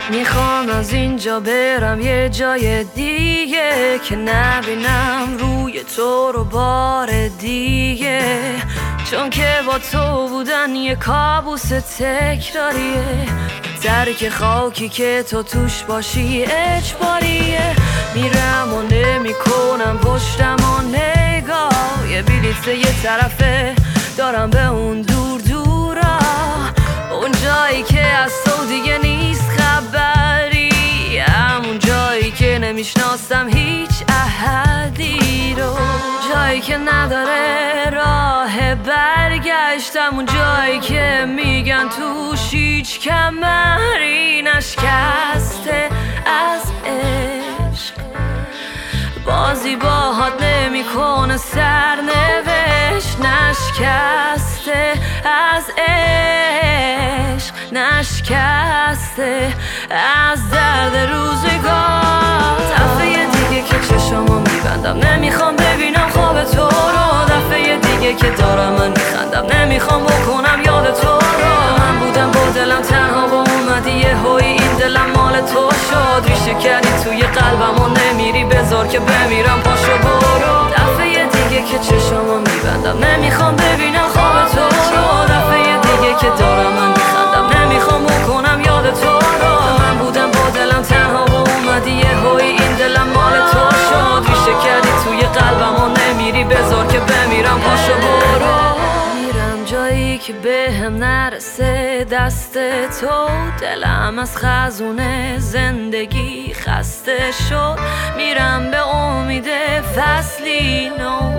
میخوام از اینجا برم یه جای دیگه که نبینم روی تو رو بار دیگه، چون که با تو بودن یه کابوس تکراریه. ترک خاکی که تو توش باشی اجباریه. میرم و نمیکنم پشتم و نگاه، یه بلیت یه طرفه دارم به اون دور دورا، اون جایی که از تو دیگه نیست خبری، همون جایی که نمیشناسم هیچ احدی رو، جایی که نداره راه برگشتم، اون جایی که میگن توش هیچ کمری نشکسته از عشق. بازی باهات نمیکنه سرنوشت، نشکسته از عشق، نشکسته از درد روزگار. دفعه دیگه که چشمو میبندم نمیخوام ببینم خواب تو رو، دفعه دیگه که دارم من میخندم نمیخوام بکنم یاد تو رو. من بودم با دلم تنها و اومدی یه هوی این دلم مال تو شد، ریشه کردی توی قلبم و نمیری بذار که بمیرم پاشو برو. دفعه دیگه که چشمو میبندم نمیخوام ببینم خواب تو رو، دفعه دیگه که دارم من میخندم نمیخوام بکنم یاد تو رو. من بودم با دلم تنها و اومدی یه هوی این دلم مال تو شد، ریشه کردی توی قلبم و نمیری بذار که بمیرم پاشو برو. میرم جایی که به هم نرسه دست تو، دلم از خزونه زندگی خسته شد، میرم به امید فصلی نو،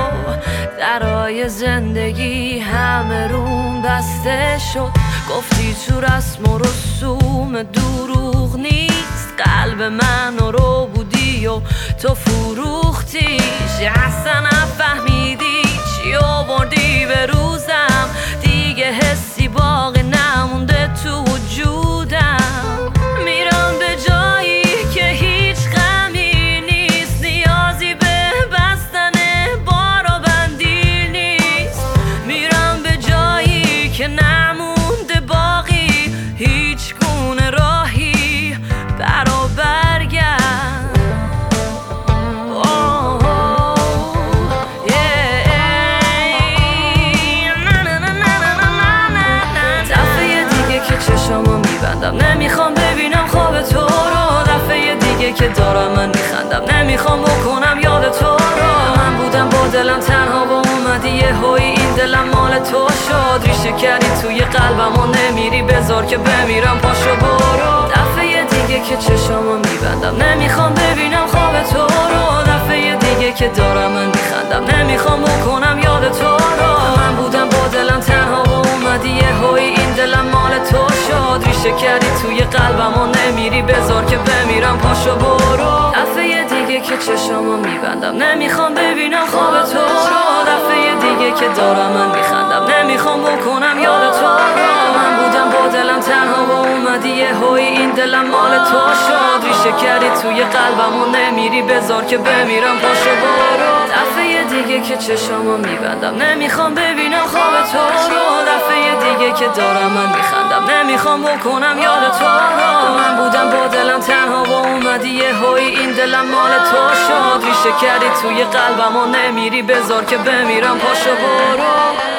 درای زندگی همه روم بسته شد. گفتی تو رسم و رسوم دروغ نیست، قلب من رو بودی و تو فروختیش، اصلا نفهمیدی چی آوردی به روزم، دیگه حسی باقی نمونده تو وجودم. میرم به جایی که هیچ غمی نیست، نیازی به بستن بار و بندی نیست، میرم به جایی که نمونده باقی هیچ گونه راهی برا برگرد. چشمو میبندم نمیخوام ببینم خواب تو رو، دفعه دیگه که دارم من میخندم نمیخوام بکنم یاد تو رو. من بودم با دلم تنها و اومدی یه هوی این دلم مال تو شد، ریشه کردی توی قلبم و نمیری بذار که بمیرم پاشو برو. دفعه دیگه که چشمو میبندم نمیخوام ببینم خواب تو رو، دفعه دیگه که دارم من میخندم نمیخوام بکنم یاد تو رو. من بودم با دلم تنها و اومدی یه هوی این دلم مال تو شد، ریشه کردی توی قلبم و نمیری بذار که بمیرم پاشو برو. دفعه دیگه که چشمو میبندم نمیخوام ببینم خواب تو رو، دفعه دیگه که دارم من میخندم نمیخوام بکنم یاد تو رو. من بودم با دلم تنها و اومدی یه هوی این دلم مال تو شد، ریشه کردی توی قلبم و نمیری بذار که بمیرم پاشو برو. دفعه دیگه که چشمو میبندم نمیخوام ببینم خواب تو رو، دفعه دیگه که دارم من میخندم نمیخوام بکنم یاد تو رو. من بودم با دلم تنها و اومدی یه هوی این دلم مال تو شد، ریشه کردی توی قلبم و نمیری بذار که بمیرم پاشو برو.